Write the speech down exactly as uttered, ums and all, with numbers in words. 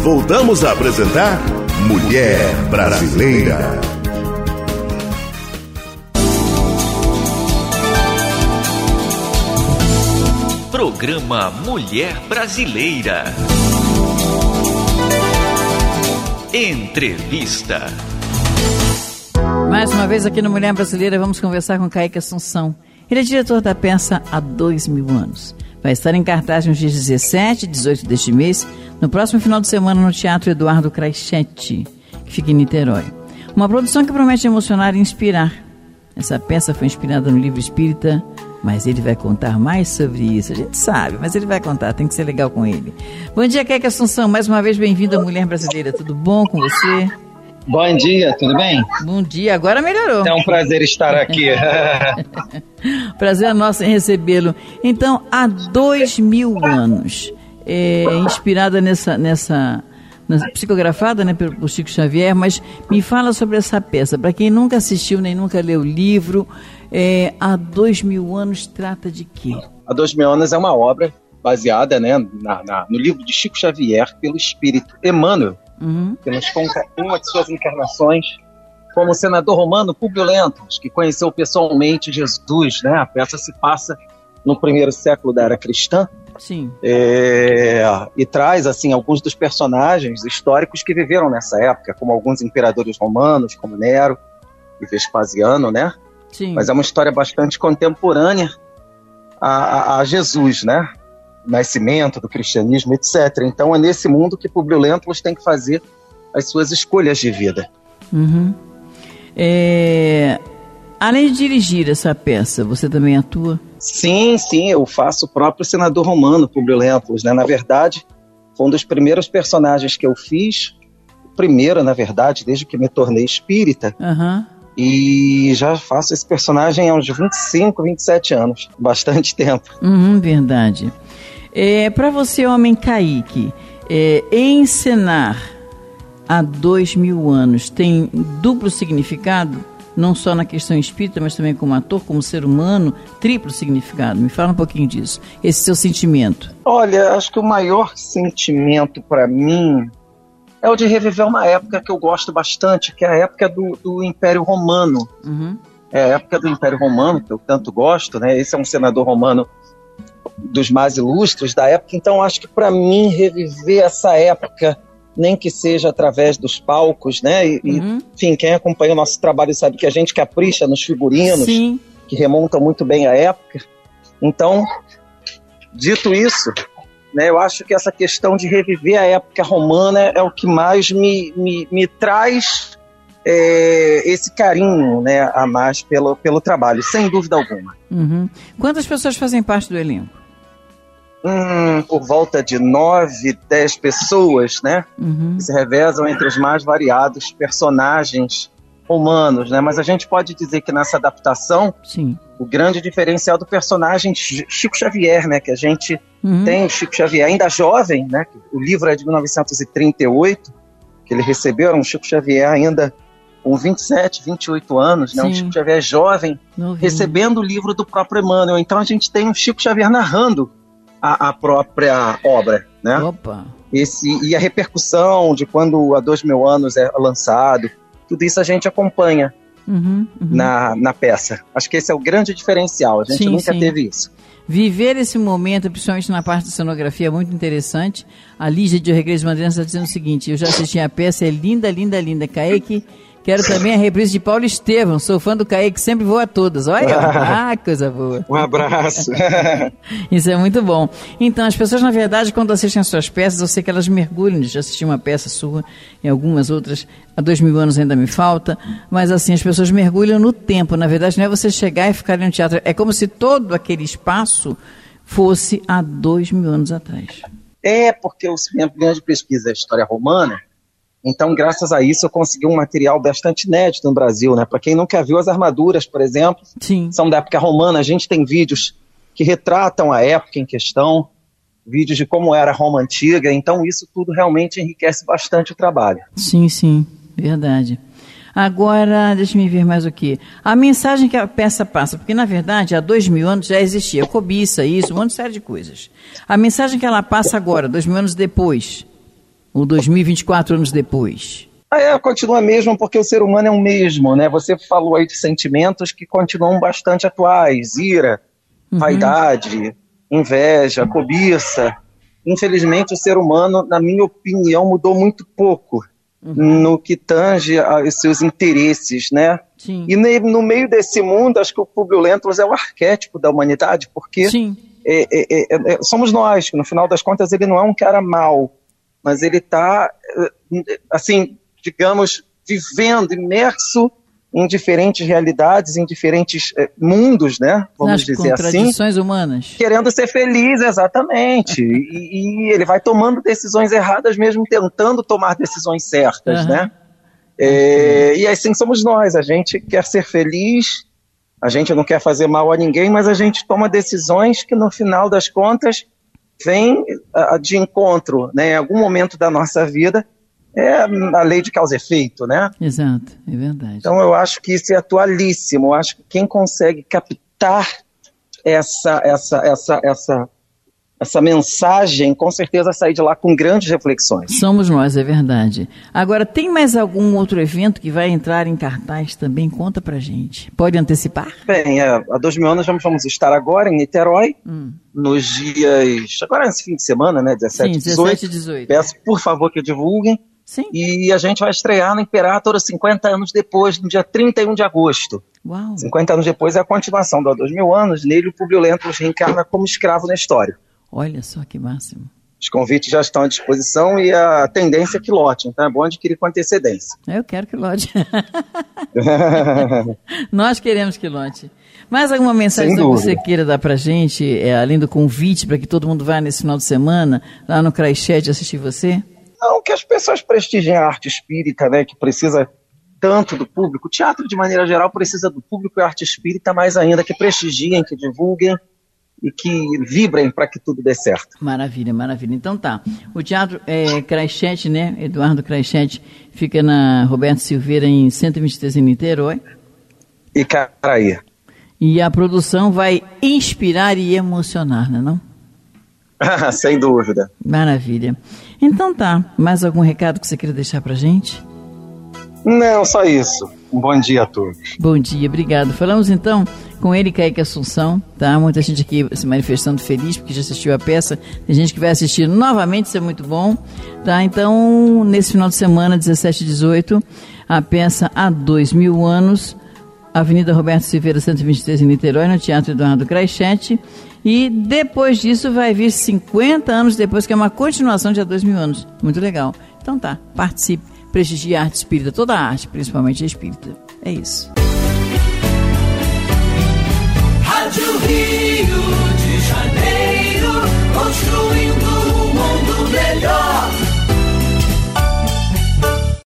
voltamos a apresentar Mulher Brasileira. Programa Mulher Brasileira. Entrevista. Mais uma vez aqui no Mulher Brasileira vamos conversar com Kaique Assunção. Ele é diretor da peça Há Dois Mil Anos. Vai estar em cartaz nos dias dezessete e dezoito deste mês, no próximo final de semana no Teatro Eduardo Craichete, que fica em Niterói. Uma produção que promete emocionar e inspirar. Essa peça foi inspirada no livro espírita, mas ele vai contar mais sobre isso. A gente sabe, mas ele vai contar, tem que ser legal com ele. Bom dia, Kaique Assunção. Mais uma vez, bem-vindo à Mulher Brasileira. Tudo bom com você? Bom dia, tudo bem? Bom dia, agora melhorou. É um prazer estar aqui. Prazer é nosso em recebê-lo. Então, há dois mil anos, é, inspirada nessa, nessa, nessa psicografada, né, pelo Chico Xavier, mas me fala sobre essa peça. Para quem nunca assistiu nem nunca leu o livro, é, Há Dois Mil Anos trata de quê? Há Dois Mil Anos é uma obra baseada, né, na, na, no livro de Chico Xavier pelo espírito Emmanuel. Uhum. Que nos conta uma de suas encarnações como o senador romano Públio Lentulus, que conheceu pessoalmente Jesus, né? A peça se passa no primeiro século da era cristã. Sim. É, e traz assim alguns dos personagens históricos que viveram nessa época, como alguns imperadores romanos, como Nero e Vespasiano, né? Sim. Mas é uma história bastante contemporânea a, a, a Jesus, né? Nascimento do cristianismo, etcétera. Então é nesse mundo que Públio Lentulus tem que fazer as suas escolhas de vida. Uhum. É... Além de dirigir essa peça, você também atua? Sim, sim, eu faço o próprio senador romano, Públio Lentulus, né? Na verdade, foi um dos primeiros personagens que eu fiz, o primeiro, na verdade, desde que me tornei espírita. Uhum. E já faço esse personagem há uns vinte e cinco, vinte e sete anos, bastante tempo. Uhum, verdade. É, para você, homem Kaique, é, encenar há dois mil anos tem duplo significado, não só na questão espírita, mas também como ator, como ser humano, triplo significado. Me fala um pouquinho disso, esse seu sentimento. Olha, acho que o maior sentimento para mim é o de reviver uma época que eu gosto bastante, que é a época do, do Império Romano. Uhum. É a época do Império Romano, que eu tanto gosto, né? Esse é um senador romano dos mais ilustres da época, então acho que para mim reviver essa época, nem que seja através dos palcos, né, e, uhum. e enfim, quem acompanha o nosso trabalho sabe que a gente capricha nos figurinos, sim, que remontam muito bem à época. Então, dito isso, né, eu acho que essa questão de reviver a época romana é o que mais me, me, me traz é, esse carinho, né, a mais pelo, pelo trabalho, sem dúvida alguma. Uhum. Quantas pessoas fazem parte do elenco? Hum, por volta de nove, dez pessoas, né? Uhum. Que se revezam entre os mais variados personagens romanos, né? Mas a gente pode dizer que nessa adaptação, sim, o grande diferencial do personagem Chico Xavier, né? Que a gente uhum. tem o Chico Xavier ainda jovem, né? O livro é de mil novecentos e trinta e oito, que ele recebeu, era um Chico Xavier ainda com vinte e sete, vinte e oito anos, né? Um Chico Xavier jovem, novinho, recebendo o livro do próprio Emmanuel. Então a gente tem um Chico Xavier narrando A, a própria obra, né? Opa. Esse, e a repercussão de quando Há Dois Mil Anos é lançado, tudo isso a gente acompanha uhum, uhum. Na, na peça. Acho que esse é o grande diferencial, a gente sim, nunca sim. teve isso. Viver esse momento, principalmente na parte de cenografia, é muito interessante. A Lígia de Regresso de Madeira está dizendo o seguinte: eu já assisti a peça, é linda, linda, linda. Kaique, quero também a reprise de Paulo Estevam. Sou fã do Kaique, sempre vou a todas. Olha, ah, coisa boa. Um abraço. Isso é muito bom. Então, as pessoas, na verdade, quando assistem as suas peças, eu sei que elas mergulham. Já assisti uma peça sua, em algumas outras, há dois mil anos ainda me falta, mas assim, as pessoas mergulham no tempo. Na verdade, não é você chegar e ficar no teatro. É como se todo aquele espaço fosse há dois mil anos atrás. É, porque o minha grande pesquisa é a história romana. Então, graças a isso, eu consegui um material bastante inédito no Brasil, né? Para quem nunca viu, as armaduras, por exemplo, sim, são da época romana. A gente tem vídeos que retratam a época em questão, vídeos de como era a Roma antiga. Então, isso tudo realmente enriquece bastante o trabalho. Sim, sim, verdade. Agora, deixa-me ver mais o que. A mensagem que a peça passa, porque, na verdade, há dois mil anos já existia cobiça, isso, um monte de série de coisas. A mensagem que ela passa agora, dois mil anos depois, Ou dois mil e vinte e quatro anos depois? Ah, é, continua mesmo, porque o ser humano é o mesmo, né? Você falou aí de sentimentos que continuam bastante atuais: ira, uhum. vaidade, inveja, cobiça. Infelizmente, o ser humano, na minha opinião, mudou muito pouco uhum. no que tange aos seus interesses, né? Sim. E no meio desse mundo, acho que o Públio Lentulus é o arquétipo da humanidade, porque é, é, é, é, somos nós, que no final das contas ele não é um cara mau, mas ele está, assim, digamos, vivendo, imerso em diferentes realidades, em diferentes eh, mundos, né? Vamos Nas dizer assim. contradições humanas. Querendo ser feliz, exatamente. e, e ele vai tomando decisões erradas, mesmo tentando tomar decisões certas, uhum. né? É, e assim somos nós. A gente quer ser feliz, a gente não quer fazer mal a ninguém, mas a gente toma decisões que, no final das contas, vêm uh, de encontro, né? Em algum momento da nossa vida. É a lei de causa e efeito, né? Exato, é verdade. Então eu acho que isso é atualíssimo. Eu acho que quem consegue captar essa, essa, essa, essa, essa mensagem, com certeza sair de lá com grandes reflexões. Somos nós, é verdade. Agora, tem mais algum outro evento que vai entrar em cartaz também? Conta pra gente. Pode antecipar? Bem, é, há dois mil anos vamos, vamos estar agora em Niterói, hum. nos dias... Agora nesse fim de semana, né? dezessete e dezoito. Peço, por favor, que divulguem. Sim. E a gente vai estrear no Imperator cinquenta anos depois, no dia trinta e um de agosto. Uau. cinquenta anos depois é a continuação do Há Dois Mil Anos. Nele, o Públio Lentulus reencarna como escravo na história. Olha só que máximo. Os convites já estão à disposição e a tendência é que lote. Então é bom adquirir com antecedência. Eu quero que lote. Nós queremos que lote. Mais alguma mensagem que você queira dar pra gente, é, além do convite para que todo mundo vá nesse final de semana, lá no Christchurch assistir você? Não, que as pessoas prestigiem a arte espírita, né, que precisa tanto do público. O teatro, de maneira geral, precisa do público, e a arte espírita mais ainda, que prestigiem, que divulguem e que vibrem para que tudo dê certo. Maravilha, maravilha. Então tá. O teatro é Christchurch, né? Eduardo Christchurch, fica na Roberto Silveira, em cento e vinte e três, em Niterói. E Caraí. E a produção vai inspirar e emocionar, não é não? Sem dúvida. Maravilha. Então tá, mais algum recado que você queira deixar pra gente? Não, só isso. Um bom dia a todos. Bom dia, obrigado. Falamos então com ele, Kaique Assunção, tá? Muita gente aqui se manifestando feliz porque já assistiu a peça. Tem gente que vai assistir novamente, isso é muito bom, tá? Então, nesse final de semana, dezessete e dezoito, a peça Há Dois Mil Anos, Avenida Roberto Silveira, cento e vinte e três, em Niterói, no Teatro Eduardo Christchurch. E depois disso vai vir cinquenta anos depois, que é uma continuação de Há Dois Mil Anos. Muito legal. Então tá, participe, prestigie a arte espírita, toda a arte, principalmente a espírita. É isso.